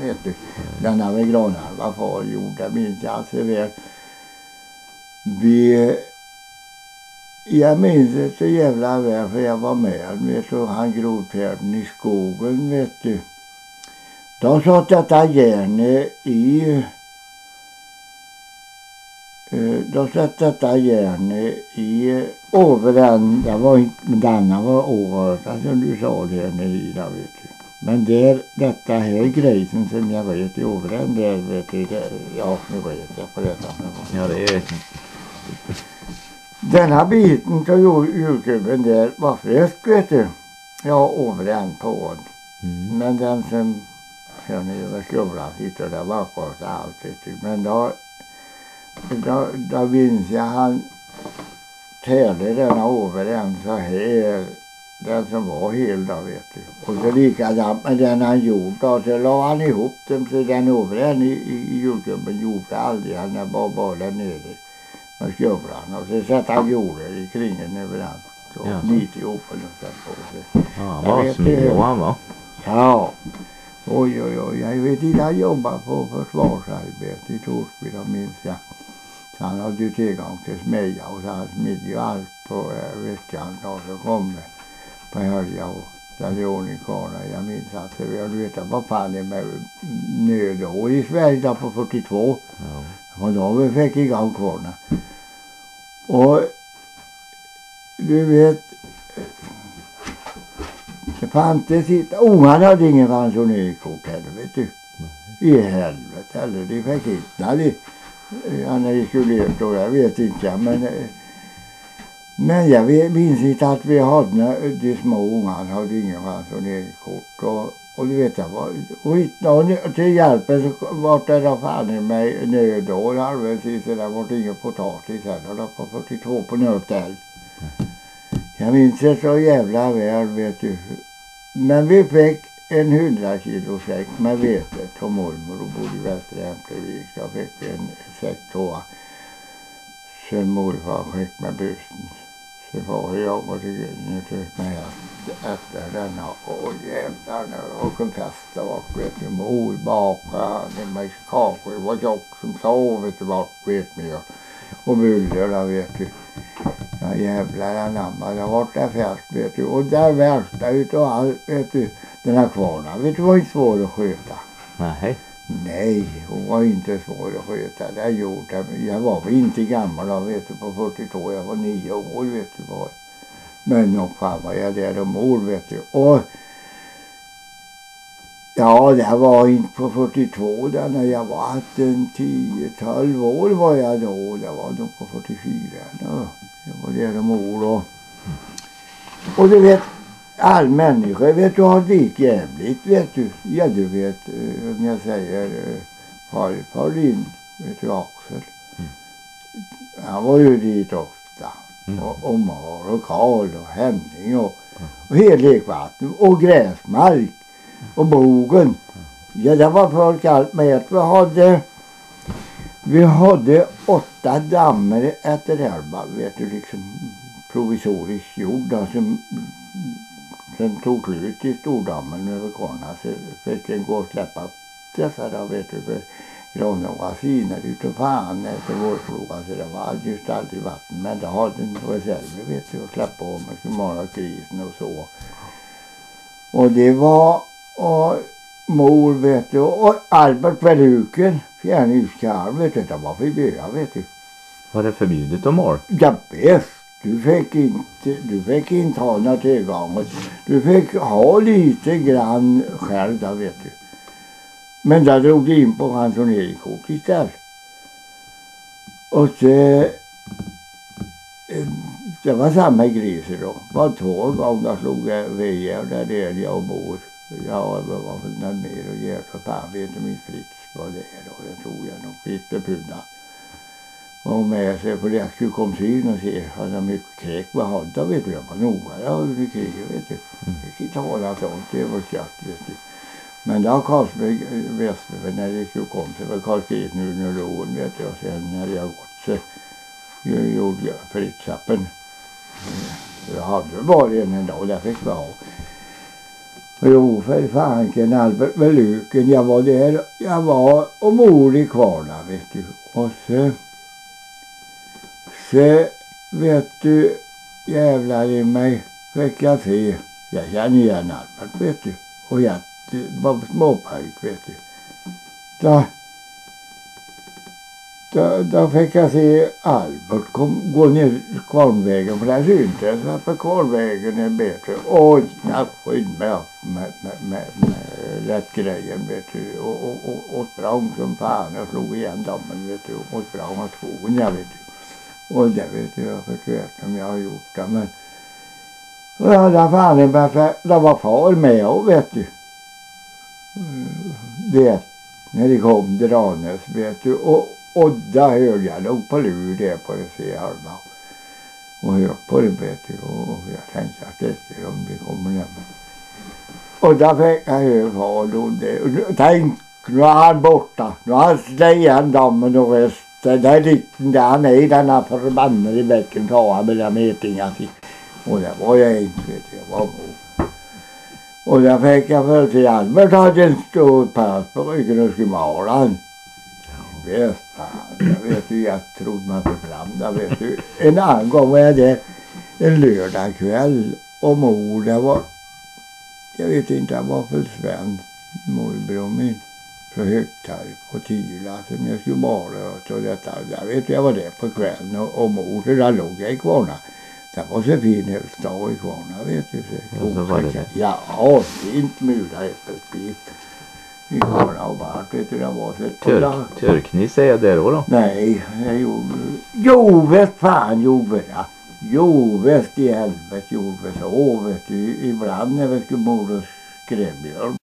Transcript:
vet du. Denna med Granhalva far gjorde, minns jag så väl. Jag minns det så jävla väl för jag var med, vet du, han grodfärden i skogen, vet du. Då satt detta järn i overen, det var inte, denna var oerhört som du sa där nere i där, vet du. Men där, detta här grejen som jag vet i overen där, vet du, det, ja nu vet jag på detta. Ja, det är... Denna biten av julkuben där var fläsk, vet du. Ja, overen på. Men den som kör ner över skolan sitter där bakom så allt, vet du. Men då minns jag han tärde denna overen så här. Den som var hel då, vet du. Och så likadant med den han gjorde då, så la han ihop dem så den overen i julkuben gjorde aldrig. Han var bara där nere med skolan. Och så satt han jorden i kringen överallt. Så lite ihop och satt på sig. Ja, han var smidig han var. Ja. Oj. Jag vet inte, han jobbade på försvarsarbete i Torsby, då minns jag. Så han hade ju tillgång till smedja och så han smidde ju allt på veckan. Och så kom det på helga och stadionikana. Jag minns att jag vet vad fan är med nödår i Sverige där på 42. Ja. Och då vi fick igång kvarna. Och du vet, det fanns det sitta. Ungarna hade ingen ransoneringskort heller, vet du. I helvete, eller de fick inte. Ja, när de skulle ut då, jag vet inte. Men jag minns inte att vi hade, de små ungarna hade ingen ransoneringskort. Och du vet jag var, till hjälpen så var det då fan med nödår halvvägs så det var ingen potatis heller. Det var 42 på nötell. Jag minns det så jävla väl, vet du. Men vi fick en 100 kilo säck med vete till mormor och bodde i Västra Ämtervik. Då fick vi en säck tvåa. Sen morfar skick med bussen. Så var jag och det med efter denna. Och jävlar, och en festa bak, vet du. Mor bakade med kakor. Det var tjock som sov, vet du, bak, vet du. Och bullar, vet du. Ja jävlar anamma, det var det fest, vet du. Och det värsta utav allt, vet du. Den här kvarna, vet du, var inte svår att sköta. Nej, hon var inte svår att sköta. Det gjorde jag var väl inte gammal då, vet du, på 42. Jag var 9 år, vet du vad. Men nog fan var jag där och mor, vet du. Och ja, det var inte på 42 där när jag var 10-12 år var jag då. Det var nog på 44. Då. Jag var där och mor och du vet, all människa, vet du, har det jävligt, vet du. Ja, du vet, om jag säger farfar din, vet du, Axel. Han var ju dit ofta. Och Mar och Karl och Henning och Hedlekvatten och Gräsmark och Bogen. Ja, det var folk allt med. Vi hade 8 dammar efter älva, vet du, liksom provisoriskt gjord. Sen tog slut i stordammen över Kvarna, så fick en gå och släppa dessa där, vet du, för granen var finare utav fan efter vårflogan, så det var just alltid vatten. Men det hade en reserv, vet du, att släppa om med humana krisen och så. Och det var, och mor, vet du, och Albert Verhuken, fjärrnuskarl, vet du, det var för böja, vet du. Var det förbjudet om år? Ja, bäst. Du fick inte ha några tillgångar. Du fick ha lite grann själv, där, vet du. Men där drog det in på ransoneringskort istället. Och så, det var samma griser då. Var 2 gånger slog vi där jag och mor. Ja, det var väl något mer och göra. Fan vet du, min Fritz var det då. Jag tror jag nog Fritz bepunna. Och med sig på det skulle kom syn och se hur mycket kräk var hade, vet du. Jag var noga där under kriget, vet du. Jag fick inte hålla sånt, det var kött, vet du. Men då Karlsberg Västerberg, när det skulle komma så var Karlsberg nu och då, vet du. Och sen när jag gått så gjorde jag Fritzappen. Jag hade bara en dag, där fick vi ha. Jo, för fanken Albert med Lyken. Jag var där. Jag var och mor i Kvarna, vet du. Och så vet du, jävlar i mig fick jag se. Jag känner igen Albert, vet du. Och jag var småpojk, vet du. Då fick jag se Albert gå ner Kvarnvägen, för där syntes att på Kvarnvägen är bättre. Oj, jag skydde mig med rätt grejen, vet du. Och sprang som fan och slog igen dammen, vet du. Och sprang åt skogen, jag vet du. Och det vet du, jag fick veta om jag har gjort det, men ja, där fan det var far med och vet du. Det, när det kom till Ranäs, vet du. Och där hörde jag nog på lur det på C-halva. Och hörde på det, vet du. Och jag tänkte att det är om det kommer nämligen. Och där fick jag höra far då det. Tänk, nu är han borta. Nu har han släckt igen dammen och resten. Där liten där han är, den här förbannade i bäcken, tar han med den metingar till. Och det var jag inte, vet du. Jag var mor. Och där fick jag för sig Albert hade en stor pass på ryggen och skulle mala han. Vet fan, jag vet du, jag trodde man för fram där, vet du. En annan gång var jag där en lördagkväll och mor, det var, jag vet inte, det var för Sven, morbror min, så Högtarp och Tila som jag skulle mala åt och detta. Jag vet jag var där på kvällen och mor, där låg jag i Kvarna. Det var så fin hälsdag i Kvarna, vet du. Så var det det. Ja, fint mula äppelspik. I Kvarna och vart, vet du, det var så. Törknis är jag där då? Nej, jag gjorde... Jovet, fan gjorde jag. Jovet i helvete gjorde så, vet du. Ibland när vi skulle mora skräbbjörn.